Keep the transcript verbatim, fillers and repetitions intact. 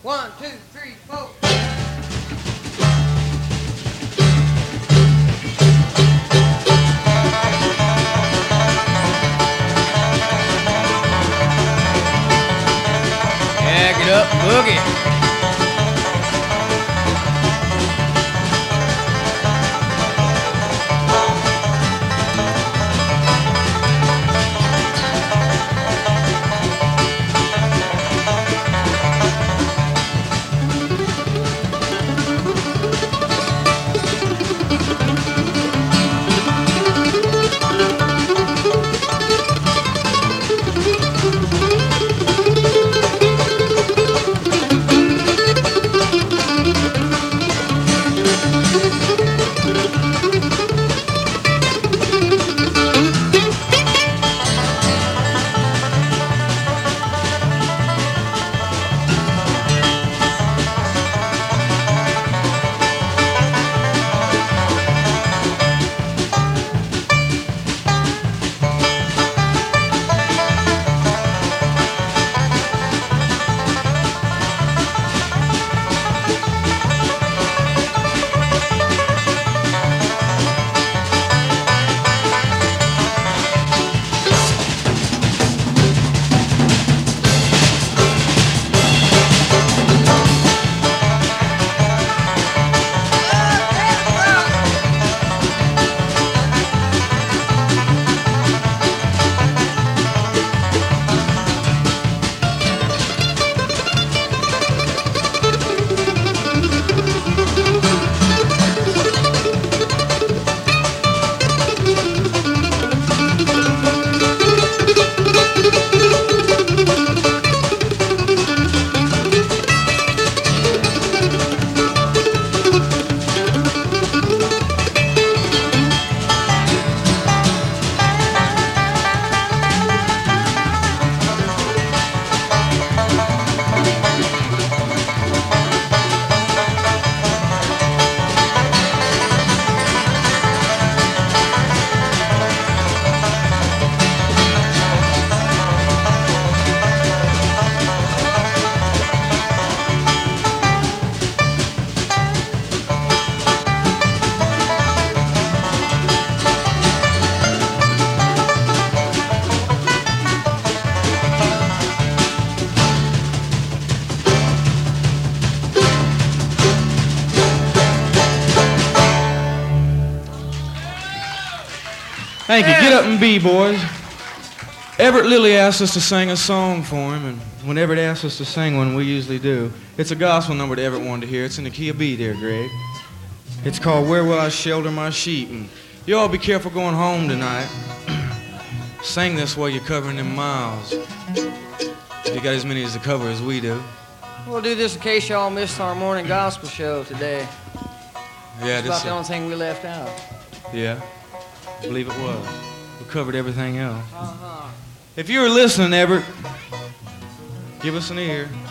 One, two, three, four. Yeah, get up, boogie. Thank you. Get up and be, boys. Everett Lilly asked us to sing a song for him, and when Everett asks us to sing one, we usually do. It's a gospel number that Everett wanted to hear. It's in the key of B there, Greg. It's called Where Will I Shelter My Sheep? And you all be careful going home tonight. Sing this while you're covering them miles. You got as many as to cover as we do. We'll do this in case y'all missed our morning gospel show today. Yeah, it's this about the only thing we left out. Yeah, I believe it was. We covered everything else. Uh-huh. If you were listening, Everett, give us an ear.